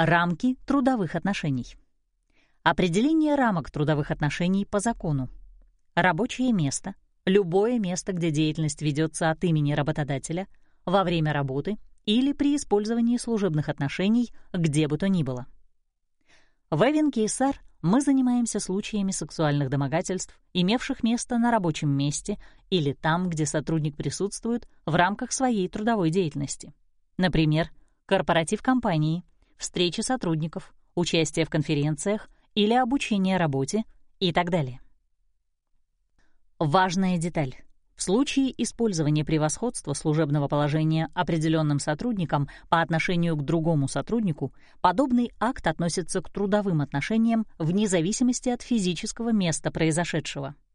Рамки трудовых отношений. Определение рамок трудовых отношений по закону. Рабочее место — любое место, где деятельность ведется от имени работодателя, во время работы или при использовании служебных отношений где бы то ни было. В ЭВИН-КСР мы занимаемся случаями сексуальных домогательств, имевших место на рабочем месте или там, где сотрудник присутствует в рамках своей трудовой деятельности. Например, корпоратив компании, встречи сотрудников, участие в конференциях или обучение работе и так далее. Важная деталь. В случае использования превосходства служебного положения определенным сотрудником по отношению к другому сотруднику, подобный акт относится к трудовым отношениям вне зависимости от физического места произошедшего.